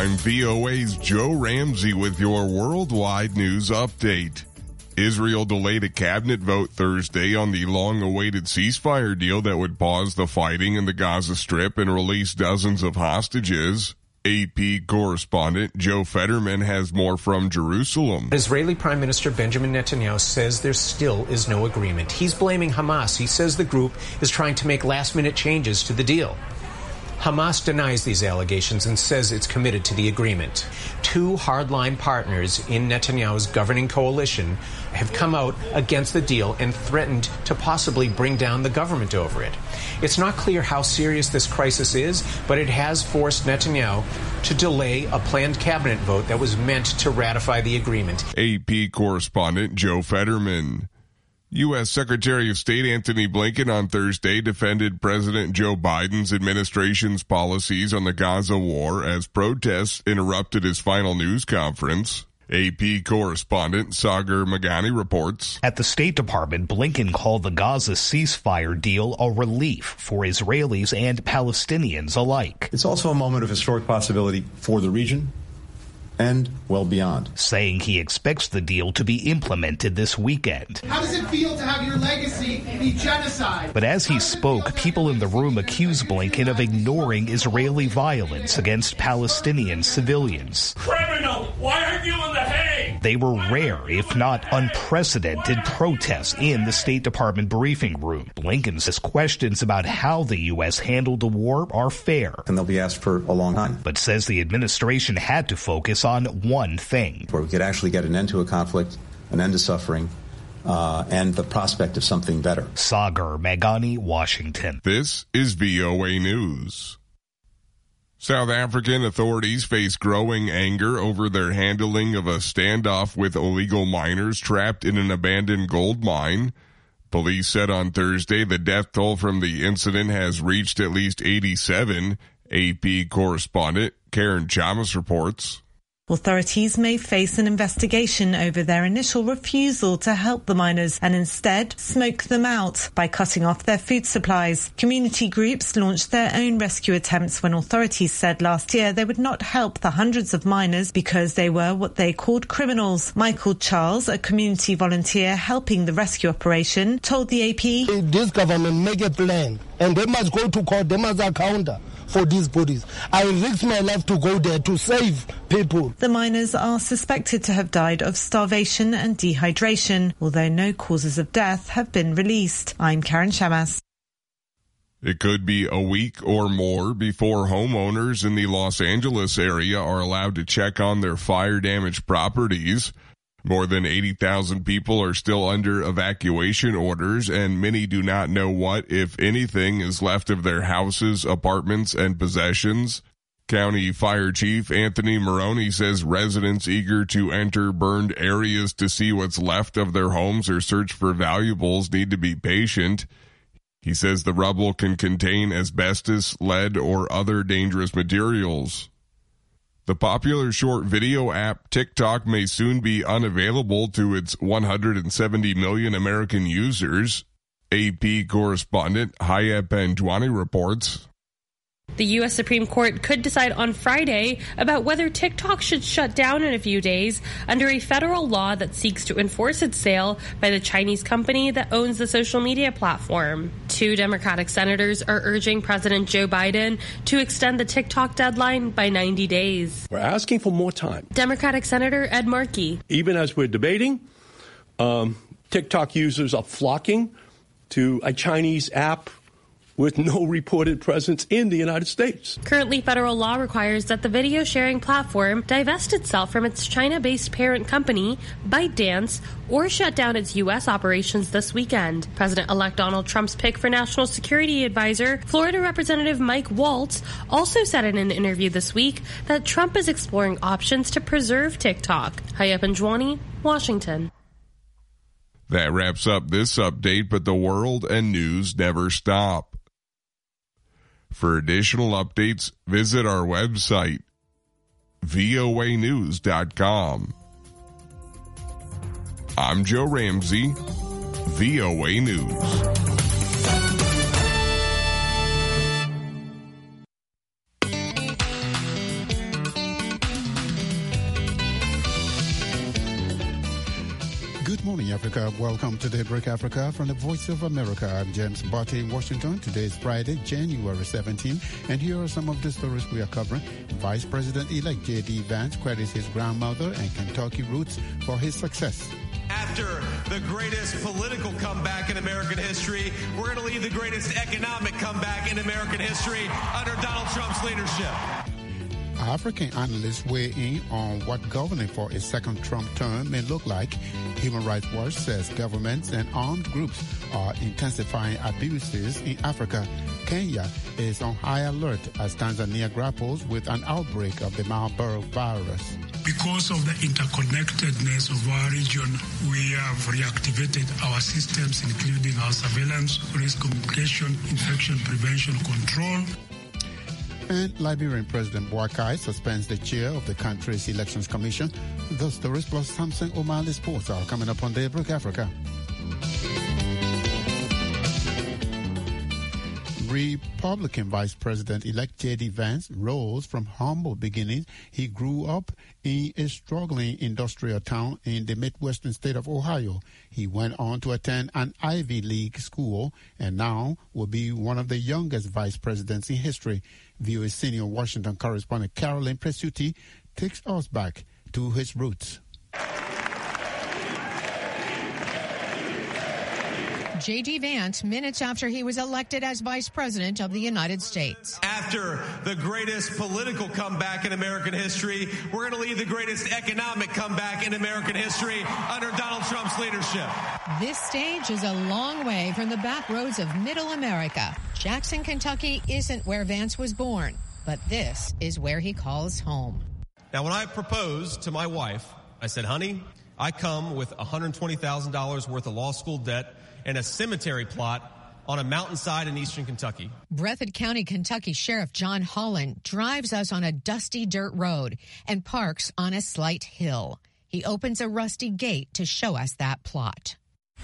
I'm VOA's Joe Ramsey with your worldwide news update. Israel delayed a cabinet vote Thursday on the long-awaited ceasefire deal that would pause the fighting in the Gaza Strip and release dozens of hostages. AP correspondent Joe Fetterman has more from Jerusalem. Israeli Prime Minister Benjamin Netanyahu says there still is no agreement. He's blaming Hamas. He says the group is trying to make last-minute changes to the deal. Hamas denies these allegations and says it's committed to the agreement. Two hardline partners in Netanyahu's governing coalition have come out against the deal and threatened to possibly bring down the government over it. It's not clear how serious this crisis is, but it has forced Netanyahu to delay a planned cabinet vote that was meant to ratify the agreement. AP correspondent Joe Fetterman. U.S. Secretary of State Antony Blinken on Thursday defended President Joe Biden's administration's policies on the Gaza war as protests interrupted his final news conference. AP correspondent Sagar Meghani reports. At the State Department, Blinken called the Gaza ceasefire deal a relief for Israelis and Palestinians alike. It's also a moment of historic possibility for the region and well beyond. Saying he expects the deal to be implemented this weekend. How does it feel to have your legacy be genocide? But as he spoke, people in the room accused Blinken of ignoring Israeli violence against Palestinian civilians. Criminal! Why aren't you in the Hague? They were rare, if not unprecedented, protests in the State Department briefing room. Blinken says questions about how the U.S. handled the war are fair. And they'll be asked for a long time. But says the administration had to focus on one thing. Where we could actually get an end to a conflict, an end to suffering, and the prospect of something better. Sagar Meghani, Washington. This is VOA News. South African authorities face growing anger over their handling of a standoff with illegal miners trapped in an abandoned gold mine. Police said on Thursday the death toll from the incident has reached at least 87. AP correspondent Karen Chamas reports. Authorities may face an investigation over their initial refusal to help the miners and instead smoke them out by cutting off their food supplies. Community groups launched their own rescue attempts when authorities said last year they would not help the hundreds of miners because they were what they called criminals. Michael Charles, a community volunteer helping the rescue operation, told the AP, "This government make a plan and they must go to court, they must account for these bodies. I risk my life to go there to save people." The miners are suspected to have died of starvation and dehydration, although no causes of death have been released. I'm Karen Chamas. It could be a week or more before homeowners in the Los Angeles area are allowed to check on their fire-damaged properties. More than 80,000 people are still under evacuation orders, and many do not know what, if anything, is left of their houses, apartments, and possessions. County Fire Chief Anthony Maroney says residents eager to enter burned areas to see what's left of their homes or search for valuables need to be patient. He says the rubble can contain asbestos, lead, or other dangerous materials. The popular short video app TikTok may soon be unavailable to its 170 million American users. AP correspondent Haya Panjwani reports. The U.S. Supreme Court could decide on Friday about whether TikTok should shut down in a few days under a federal law that seeks to enforce its sale by the Chinese company that owns the social media platform. Two Democratic senators are urging President Joe Biden to extend the TikTok deadline by 90 days. We're asking for more time. Democratic Senator Ed Markey. Even as we're debating, TikTok users are flocking to a Chinese app with no reported presence in the United States. Currently, federal law requires that the video sharing platform divest itself from its China-based parent company, ByteDance, or shut down its U.S. operations this weekend. President-elect Donald Trump's pick for National Security Advisor, Florida Representative Mike Waltz, also said in an interview this week that Trump is exploring options to preserve TikTok. Haya Panjwani, Washington. That wraps up this update, but the world and news never stop. For additional updates, visit our website, voanews.com. I'm Joe Ramsey, VOA News. morning, Africa. Welcome to Daybreak Africa from the Voice of America. I'm James Botte in Washington. Today is Friday, January 17, and here are some of the stories we are covering. Vice President-elect J.D. Vance credits his grandmother and Kentucky roots for his success. After the greatest political comeback in American history, we're going to lead the greatest economic comeback in American history under Donald Trump's leadership. African analysts weigh in on what governing for a second Trump term may look like. Human Rights Watch says governments and armed groups are intensifying abuses in Africa. Kenya is on high alert as Tanzania grapples with an outbreak of the Marburg virus. Because of the interconnectedness of our region, we have reactivated our systems, including our surveillance, risk communication, infection prevention control. And Liberian President Boakai suspends the chair of the country's elections commission. The stories plus Samson O'Malley Sports are coming up on Daybreak Africa. Republican Vice President-elect J.D. Vance rose from humble beginnings. He grew up in a struggling industrial town in the Midwestern state of Ohio. He went on to attend an Ivy League school and now will be one of the youngest vice presidents in history. VOA senior Washington correspondent Carolyn Presutti takes us back to his roots. J.D. Vance, minutes after he was elected as Vice President of the United States. After the greatest political comeback in American history, we're going to lead the greatest economic comeback in American history under Donald Trump's leadership. This stage is a long way from the back roads of Middle America. Jackson, Kentucky isn't where Vance was born, but this is where he calls home. Now, when I proposed to my wife, I said, honey, I come with $120,000 worth of law school debt and a cemetery plot on a mountainside in eastern Kentucky. Breathitt County, Kentucky Sheriff John Holland drives us on a dusty dirt road and parks on a slight hill. He opens a rusty gate to show us that plot.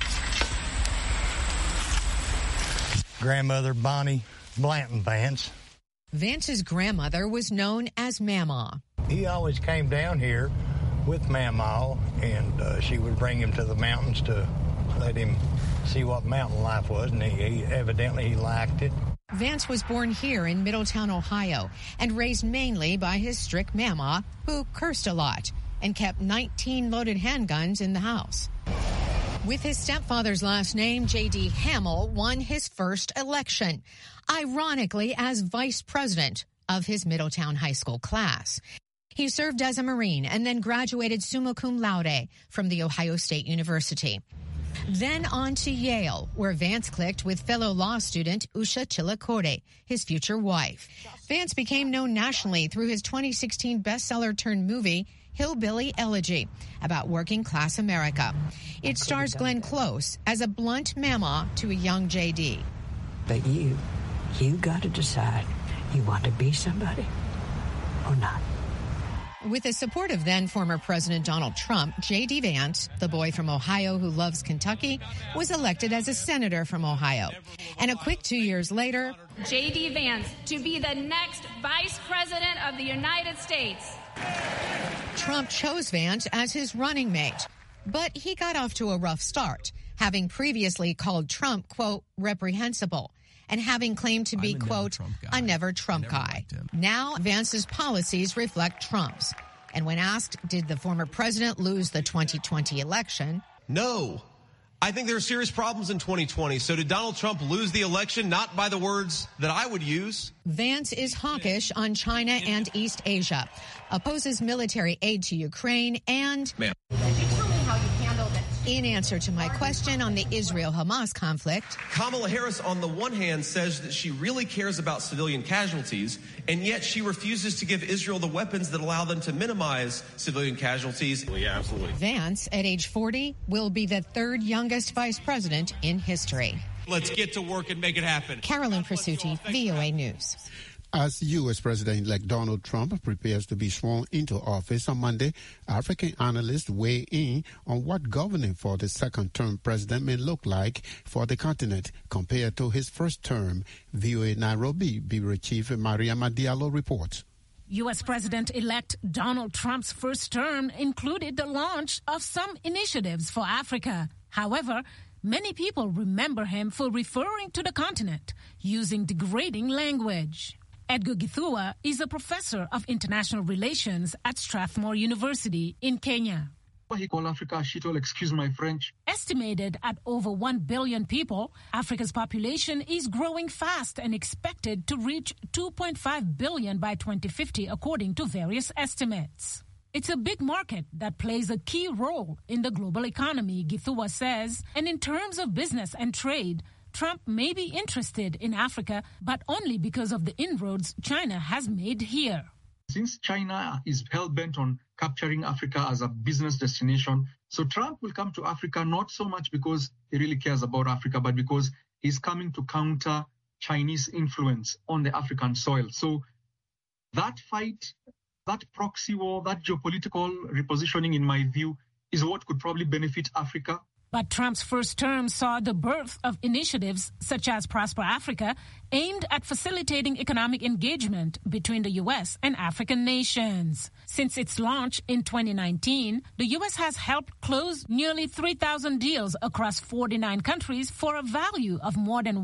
Grandmother Bonnie Blanton Vance. Vance's grandmother was known as Mamaw. He always came down here with Mamaw, and she would bring him to the mountains to let him see what mountain life was, and he evidently liked it. Vance was born here in Middletown, Ohio, and raised mainly by his strict Mamaw, who cursed a lot and kept 19 loaded handguns in the house. With his stepfather's last name, J.D. Hamill won his first election, ironically as vice president of his Middletown High School class. He served as a Marine and then graduated summa cum laude from The Ohio State University. Then on to Yale, where Vance clicked with fellow law student Usha Chilakode, his future wife. Vance became known nationally through his 2016 bestseller-turned-movie, Hillbilly Elegy, about working-class America. It stars Glenn Close as a blunt Mamaw to a young J.D. But you got to decide you want to be somebody or not. With the support of then-former President Donald Trump, J.D. Vance, the boy from Ohio who loves Kentucky, was elected as a senator from Ohio. And a quick 2 years later, J.D. Vance to be the next Vice President of the United States. Trump chose Vance as his running mate. But he got off to a rough start, having previously called Trump, quote, reprehensible, and having claimed to be, quote, a never Trump guy. Now, Vance's policies reflect Trump's. And when asked, did the former president lose the 2020 election? No. I think there are serious problems in 2020. So did Donald Trump lose the election? Not by the words that I would use. Vance is hawkish on China and East Asia, opposes military aid to Ukraine, and... In answer to my question on the Israel-Hamas conflict, Kamala Harris, on the one hand, says that she really cares about civilian casualties, and yet she refuses to give Israel the weapons that allow them to minimize civilian casualties. Yeah, absolutely. Vance, at age 40, will be the third youngest vice president in history. Let's get to work and make it happen. Carolyn Presutti, VOA News. As U.S. President-elect Donald Trump prepares to be sworn into office on Monday, African analysts weigh in on what governing for the second-term president may look like for the continent compared to his first term. VOA Nairobi Bureau Chief Mariama Diallo reports. U.S. President-elect Donald Trump's first term included the launch of some initiatives for Africa. However, many people remember him for referring to the continent using degrading language. Edgar Githua is a professor of international relations at Strathmore University in Kenya. He called Africa a shithole, excuse my French. Estimated at over 1 billion people, Africa's population is growing fast and expected to reach 2.5 billion by 2050, according to various estimates. It's a big market that plays a key role in the global economy, Githua says, and in terms of business and trade, Trump may be interested in Africa, but only because of the inroads China has made here. Since China is hell-bent on capturing Africa as a business destination, so Trump will come to Africa not so much because he really cares about Africa, but because he's coming to counter Chinese influence on the African soil. So that fight, that proxy war, that geopolitical repositioning, in my view, is what could probably benefit Africa. But Trump's first term saw the birth of initiatives such as Prosper Africa, aimed at facilitating economic engagement between the U.S. and African nations. Since its launch in 2019, the U.S. has helped close nearly 3,000 deals across 49 countries for a value of more than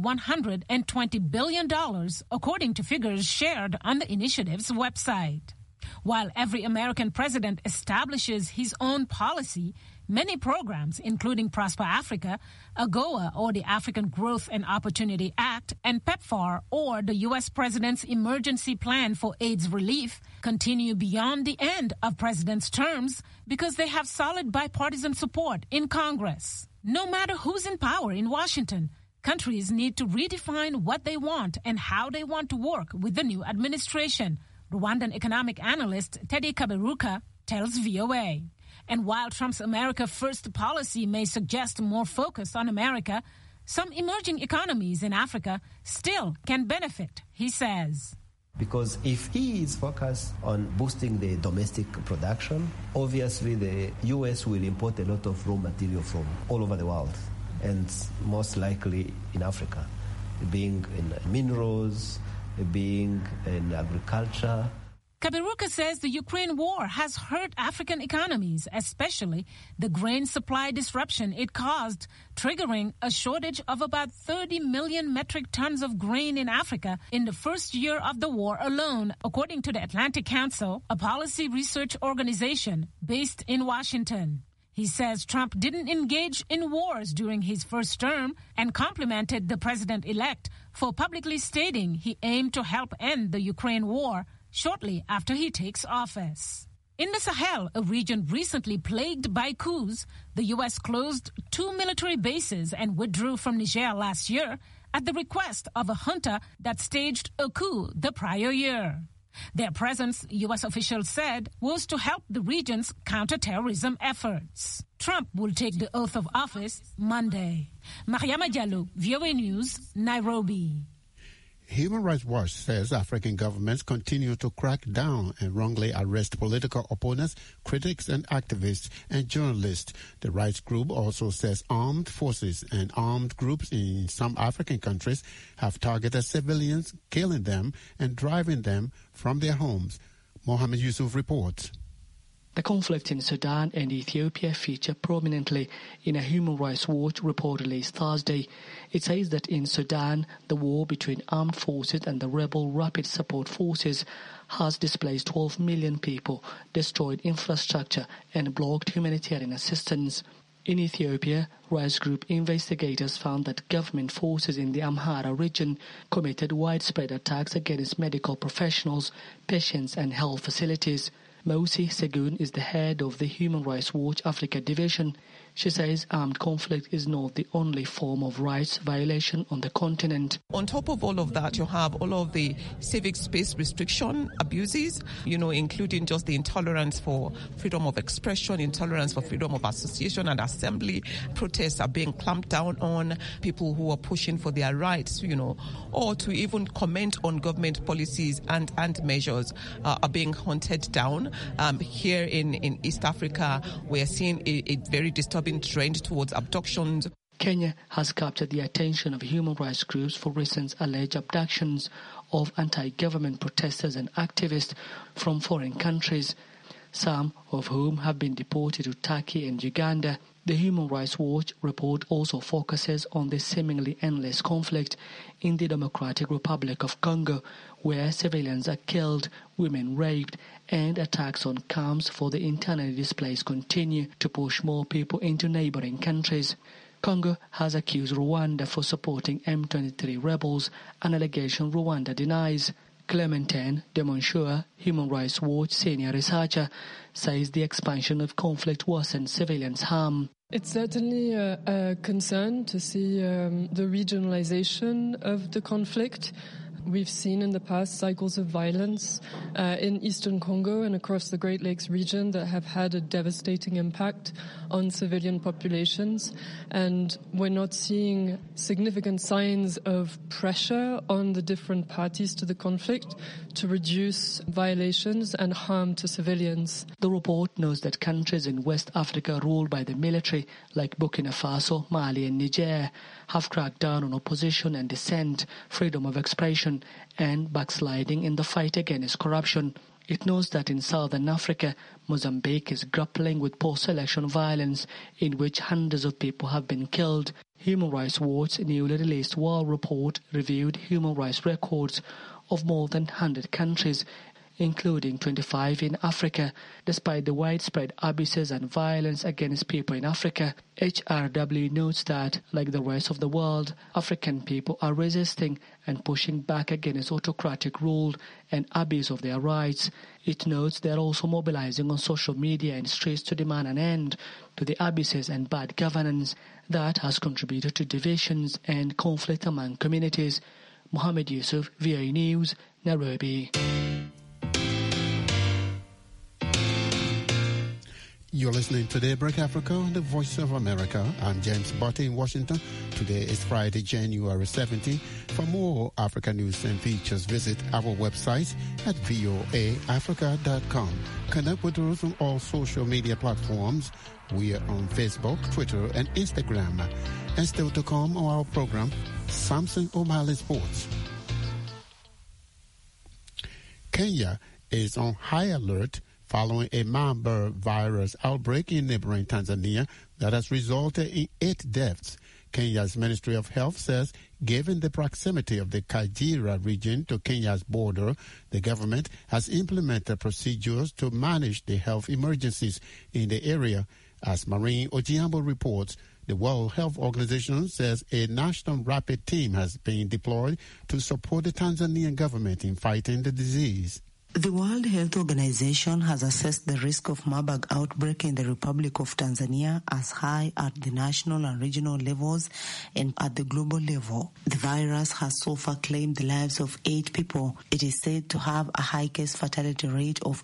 $120 billion, according to figures shared on the initiative's website. While every American president establishes his own policy, many programs, including Prosper Africa, AGOA, or the African Growth and Opportunity Act, and PEPFAR, or the U.S. President's Emergency Plan for AIDS Relief, continue beyond the end of presidents' terms because they have solid bipartisan support in Congress. No matter who's in power in Washington, countries need to redefine what they want and how they want to work with the new administration, Rwandan economic analyst Teddy Kaberuka tells VOA. And while Trump's America First policy may suggest more focus on America, some emerging economies in Africa still can benefit, he says. Because if he is focused on boosting the domestic production, obviously the U.S. will import a lot of raw material from all over the world, and most likely in Africa, being in minerals, being in agriculture. Kaberuka says the Ukraine war has hurt African economies, especially the grain supply disruption it caused, triggering a shortage of about 30 million metric tons of grain in Africa in the first year of the war alone, according to the Atlantic Council, a policy research organization based in Washington. He says Trump didn't engage in wars during his first term and complimented the president-elect for publicly stating he aimed to help end the Ukraine war shortly after he takes office. In the Sahel, a region recently plagued by coups, the U.S. closed 2 military bases and withdrew from Niger last year at the request of a junta that staged a coup the prior year. Their presence, U.S. officials said, was to help the region's counterterrorism efforts. Trump will take the oath of office Monday. Mariama Diallo, VOA News, Nairobi. Human Rights Watch says African governments continue to crack down and wrongly arrest political opponents, critics and activists and journalists. The rights group also says armed forces and armed groups in some African countries have targeted civilians, killing them and driving them from their homes. Mohammed Yusuf reports. The conflict in Sudan and Ethiopia feature prominently in a Human Rights Watch report released Thursday. It says that in Sudan, the war between armed forces and the rebel Rapid Support Forces has displaced 12 million people, destroyed infrastructure and blocked humanitarian assistance. In Ethiopia, rights group investigators found that government forces in the Amhara region committed widespread attacks against medical professionals, patients and health facilities. Mosi Segun is the head of the Human Rights Watch Africa division. She says armed conflict is not the only form of rights violation on the continent. On top of all of that, you have all of the civic space restriction abuses, including just the intolerance for freedom of expression, intolerance for freedom of association and assembly. Protests are being clamped down on. People who are pushing for their rights, or to even comment on government policies and measures are being hunted down. Here in East Africa, we are seeing a very disturbing trend towards abductions. Kenya has captured the attention of human rights groups for recent alleged abductions of anti-government protesters and activists from foreign countries, some of whom have been deported to Turkey and Uganda. The Human Rights Watch report also focuses on the seemingly endless conflict in the Democratic Republic of Congo, where civilians are killed, women raped, and attacks on camps for the internally displaced continue to push more people into neighboring countries. Congo has accused Rwanda for supporting M23 rebels, an allegation Rwanda denies. Clementine de Monsieur, Human Rights Watch senior researcher, says the expansion of conflict worsens civilians' harm. It's certainly a concern to see the regionalization of the conflict. We've seen in the past cycles of violence in eastern Congo and across the Great Lakes region that have had a devastating impact on civilian populations. And we're not seeing significant signs of pressure on the different parties to the conflict to reduce violations and harm to civilians. The report notes that countries in West Africa ruled by the military, like Burkina Faso, Mali and Niger, have cracked down on opposition and dissent, freedom of expression, and backsliding in the fight against corruption. It notes that in southern Africa, Mozambique is grappling with post-election violence in which hundreds of people have been killed. Human Rights Watch's newly released World Report reviewed human rights records of more than 100 countries, including 25 in Africa. Despite the widespread abuses and violence against people in Africa, HRW notes that, like the rest of the world, African people are resisting and pushing back against autocratic rule and abuse of their rights. It notes they are also mobilizing on social media and streets to demand an end to the abuses and bad governance that has contributed to divisions and conflict among communities. Mohammed Yusuf, VOA News, Nairobi. You're listening to Daybreak Africa, the Voice of America. I'm James Botte in Washington. Today is Friday, January 17. For more Africa news and features, visit our website at voaafrica.com. Connect with us on all social media platforms. We are on Facebook, Twitter, and Instagram. And still to come on our program, Samson O'Malley Sports. Kenya is on high alert following a Marburg virus outbreak in neighboring Tanzania that has resulted in 8 deaths. Kenya's Ministry of Health says, given the proximity of the Kagera region to Kenya's border, the government has implemented procedures to manage the health emergencies in the area. As Maureen Ojiambo reports, the World Health Organization says a national rapid team has been deployed to support the Tanzanian government in fighting the disease. The World Health Organization has assessed the risk of Marburg outbreak in the Republic of Tanzania as high at the national and regional levels and at the global level. The virus has so far claimed the lives of 8 people. It is said to have a high case fatality rate of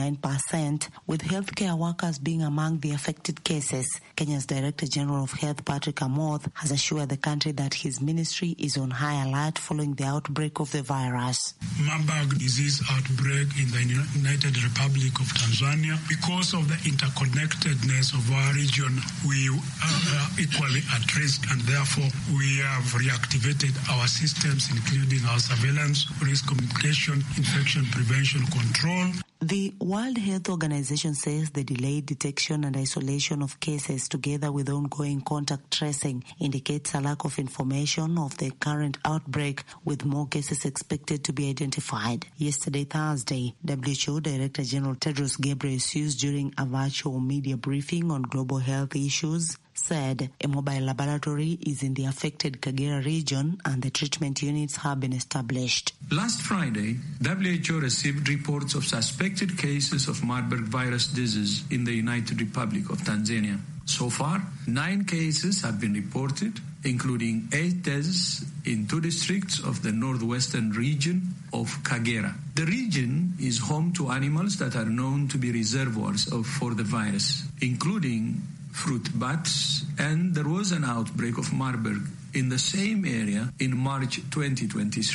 89%, with healthcare workers being among the affected cases. Kenya's Director General of Health, Patrick Amoth, has assured the country that his ministry is on high alert following the outbreak of the virus. Marburg disease outbreak in the United Republic of Tanzania. Because of the interconnectedness of our region, we are equally at risk, and therefore we have reactivated our systems, including our surveillance, risk communication, infection prevention, control. The World Health Organization says the delayed detection and isolation of cases together with ongoing contact tracing indicates a lack of information of the current outbreak, with more cases expected to be identified. Yesterday, Thursday, WHO Director General Tedros Ghebreyesus, during a virtual media briefing on global health issues, said a mobile laboratory is in the affected Kagera region and the treatment units have been established. Last Friday, WHO received reports of suspected cases of Marburg virus disease in the United Republic of Tanzania. So far, 9 cases have been reported, including 8 deaths in 2 districts of the northwestern region of Kagera. The region is home to animals that are known to be reservoirs for the virus, including fruit bats, and there was an outbreak of Marburg in the same area in March 2023.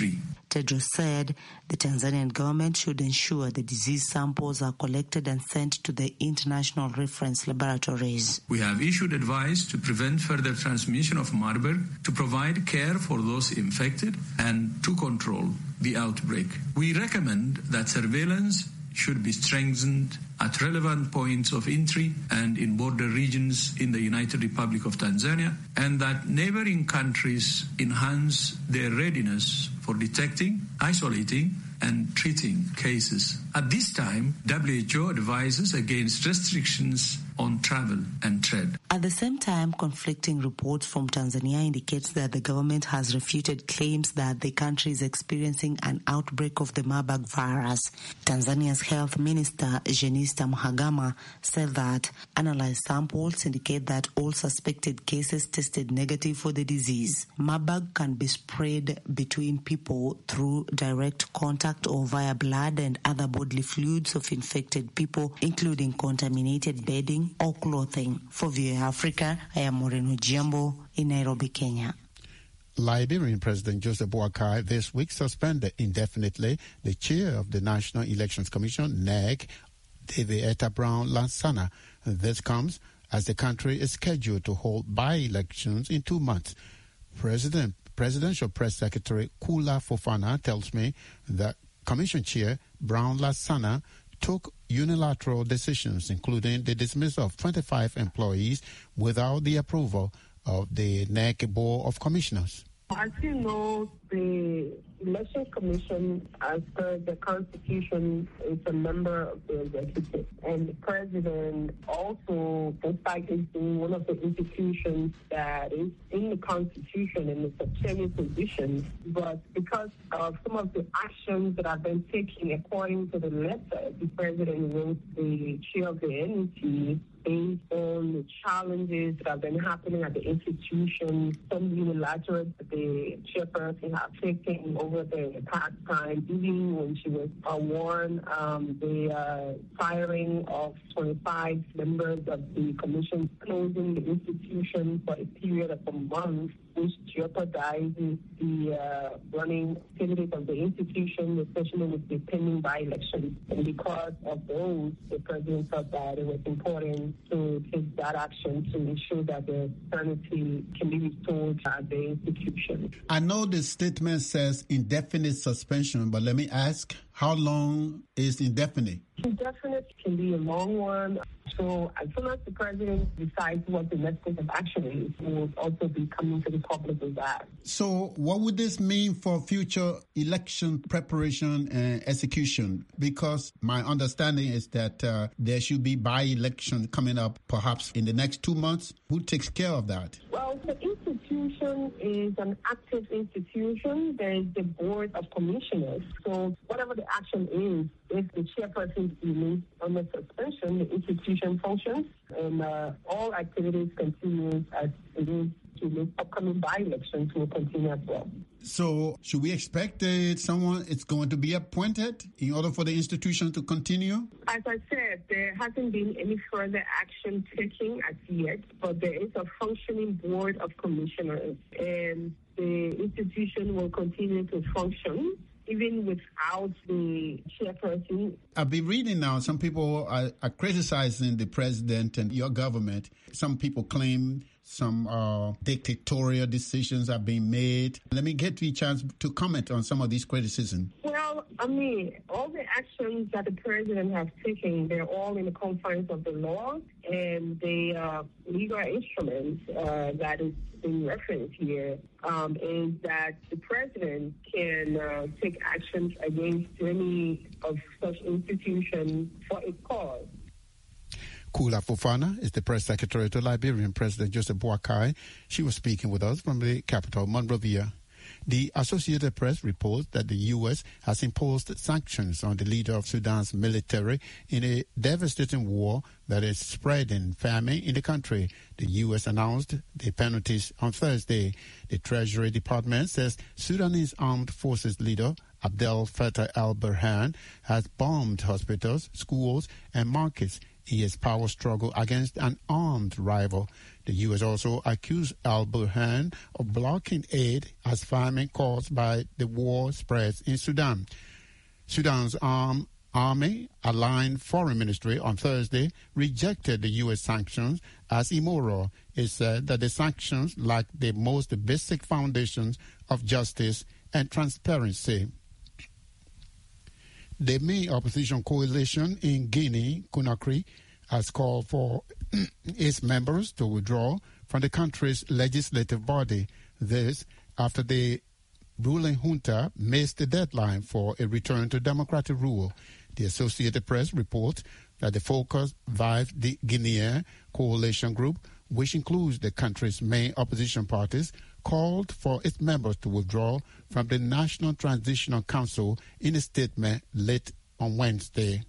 Tedros said the Tanzanian government should ensure the disease samples are collected and sent to the international reference laboratories. We have issued advice to prevent further transmission of Marburg, to provide care for those infected, and to control the outbreak. We recommend that surveillance should be strengthened at relevant points of entry and in border regions in the United Republic of Tanzania, and that neighboring countries enhance their readiness for detecting, isolating, and treating cases. At this time, WHO advises against restrictions on travel and trade. At the same time, conflicting reports from Tanzania indicates that the government has refuted claims that the country is experiencing an outbreak of the Marburg virus. Tanzania's health minister, Jenista Mhagama, said that analyzed samples indicate that all suspected cases tested negative for the disease. Marburg can be spread between people through direct contact or via blood and other bodily fluids of infected people, including contaminated bedding or clothing. For VOA Africa, I am Moreno Giambo in Nairobi, Kenya. Liberian President Joseph Boakai this week suspended indefinitely the chair of the National Elections Commission, NEC, David Etta Brown-Lansana. This comes as the country is scheduled to hold by-elections in 2 months. Presidential Press Secretary Kula Fofana tells me that Commission Chair Brown-Lansana took unilateral decisions, including the dismissal of 25 employees without the approval of the NEC Board of Commissioners. As you know, the Election Commission, as per the Constitution, is a member of the executive. And the president also, despite it being one of the institutions that is in the Constitution and it's a chairman position, but because of some of the actions that have been taken according to the letter the president wrote the chair of the NEC, based on the challenges that have been happening at the institution, some unilateral that the chairperson have taken over the past time, even when she was warned the firing of 25 members of the commission, closing the institution for a period of a month, which jeopardizes the running activities of the institution, especially with the pending by-elections. And because of those, the president felt that it was important to take that action to ensure that the sanity can be restored at the institution. I know the statement says indefinite suspension, but let me ask, how long is indefinite? Indefinite can be a long one. So as soon as the president decides what the next course of action is, we will also be coming to the public with that. So what would this mean for future election preparation and execution? Because my understanding is that there should be by-election coming up perhaps in the next 2 months. Who takes care of that? Well, the institution is an active institution. There is the board of commissioners. So whatever the action is, if the chairperson remains under suspension, the institution functions and all activities continue as it is to the upcoming by-elections will continue as well. So should we expect someone is going to be appointed in order for the institution to continue? As I said, there hasn't been any further action taken as yet, but there is a functioning board of commissioners, and the institution will continue to function even without the chairperson. I've been reading now, some people are criticizing the president and your government. Some people claim some dictatorial decisions are being made. Let me get you a chance to comment on some of these criticisms. Well, I mean, all the actions that the president has taken, they're all in the confines of the law, and the legal instruments that is being referenced here is that the president can take actions against any of such institutions for a cause. Kula Fofana is the press secretary to Liberian President Joseph Boakai. She was speaking with us from the capital, Monrovia. The Associated Press reports that the U.S. has imposed sanctions on the leader of Sudan's military in a devastating war that is spreading famine in the country. The U.S. announced the penalties on Thursday. The Treasury Department says Sudanese Armed Forces leader Abdel Fattah al-Burhan has bombed hospitals, schools, and markets in his power struggle against an armed rival. The U.S. also accused al-Burhan of blocking aid as famine caused by the war spreads in Sudan. Sudan's Army-aligned Foreign Ministry on Thursday rejected the U.S. sanctions as immoral. It said that the sanctions lack the most basic foundations of justice and transparency. The main opposition coalition in Guinea, Conakry, has called for its members to withdraw from the country's legislative body. This after the ruling junta missed the deadline for a return to democratic rule. The Associated Press reports that the Focus Vive the Guinea coalition group, which includes the country's main opposition parties, called for its members to withdraw from the National Transitional Council in a statement late on Wednesday.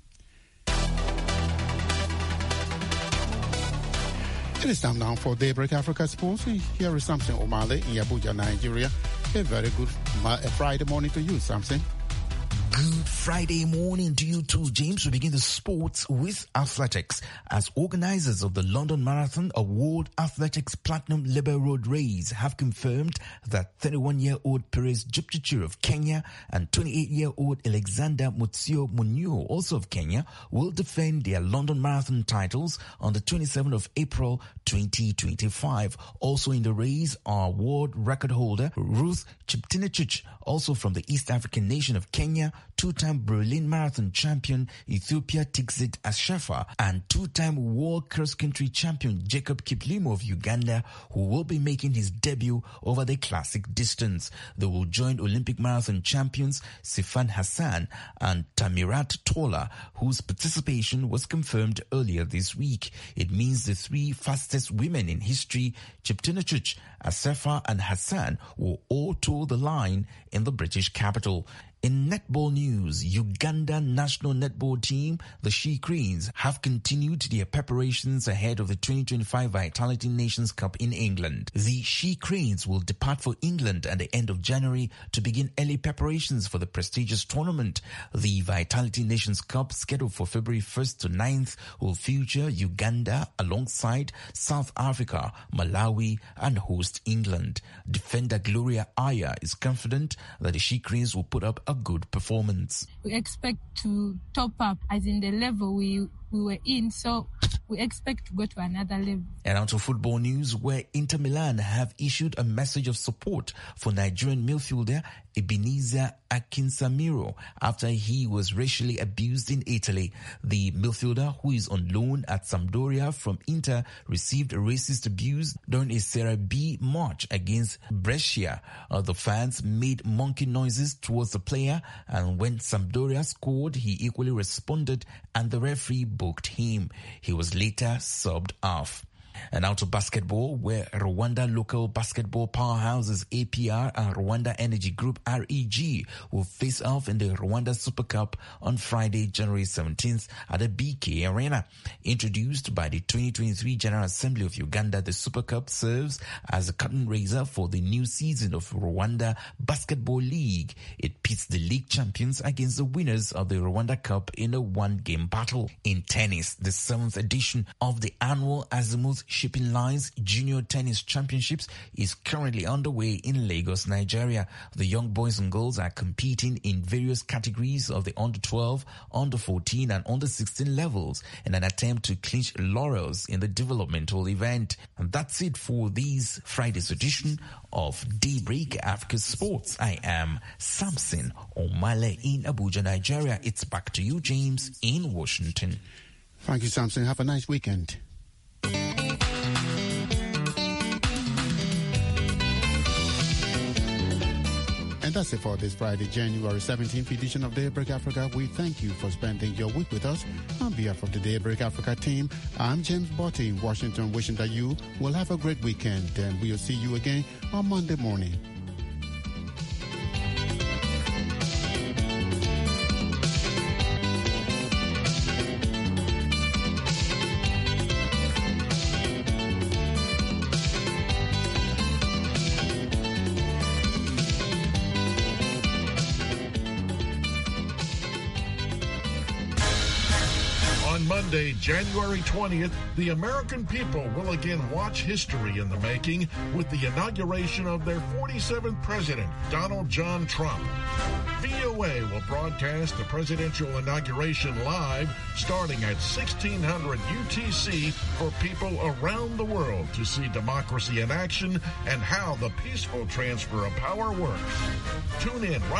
It is time now for Daybreak Africa Sports. Here is Samson Omale in Abuja, Nigeria. A very good Friday morning to you, Samson. Good Friday morning to you too, James. We begin the sports with athletics as organizers of the London Marathon, a World Athletics Platinum Labour Road race, have confirmed that 31-year-old Perez Jepchirchir of Kenya and 28-year-old Alexander Mutsio Munyo, also of Kenya, will defend their London Marathon titles on the 27th of April 2025. Also in the race are world record holder Ruth Cheptinechich, also from the East African nation of Kenya, two-time Berlin Marathon champion Ethiopia Tigzit Assefa, and two-time world cross-country champion Jacob Kiplimo of Uganda, who will be making his debut over the classic distance. They will join Olympic marathon champions Sifan Hassan and Tamirat Tola, whose participation was confirmed earlier this week. It means the three fastest women in history, Cheptinechich, Assefa and Hassan, will all toe the line in the British capital. In netball news, Uganda national netball team, the She Cranes, have continued their preparations ahead of the 2025 Vitality Nations Cup in England. The She Cranes will depart for England at the end of January to begin early preparations for the prestigious tournament. The Vitality Nations Cup, scheduled for February 1st to 9th, will feature Uganda alongside South Africa, Malawi, and host England. Defender Gloria Aya is confident that the She Cranes will put up a good performance. We expect to top up as in the level we were in, so we expect to go to another level. And out of football news, where Inter Milan have issued a message of support for Nigerian midfielder Ebenezer Akinsamiro after he was racially abused in Italy. The midfielder, who is on loan at Sampdoria from Inter, received racist abuse during a Serie B match against Brescia. The fans made monkey noises towards the player, and when Sampdoria scored, he equally responded and the referee booked him. He was later subbed off. And out of basketball, where Rwanda local basketball powerhouses APR and Rwanda Energy Group REG will face off in the Rwanda Super Cup on Friday, January 17th at the BK Arena. Introduced by the 2023 General Assembly of Uganda, the Super Cup serves as a curtain raiser for the new season of Rwanda Basketball League. It pits the league champions against the winners of the Rwanda Cup in a one-game battle. In tennis, the 7th edition of the annual Azimuth Shipping Lines Junior Tennis Championships is currently underway in Lagos, Nigeria. The young boys and girls are competing in various categories of the under-12, under-14 and under-16 levels in an attempt to clinch laurels in the developmental event. And that's it for this Friday's edition of Daybreak Africa Sports. I am Samson Omale in Abuja, Nigeria. It's back to you, James, in Washington. Thank you, Samson. Have a nice weekend. And that's it for this Friday, January 17th edition of Daybreak Africa. We thank you for spending your week with us. On behalf of the Daybreak Africa team, I'm James Botti in Washington, wishing that you will have a great weekend. And we'll see you again on Monday morning. On Monday, January 20th, the American people will again watch history in the making with the inauguration of their 47th president, Donald John Trump. VOA will broadcast the presidential inauguration live starting at 1600 UTC for people around the world to see democracy in action and how the peaceful transfer of power works. Tune in right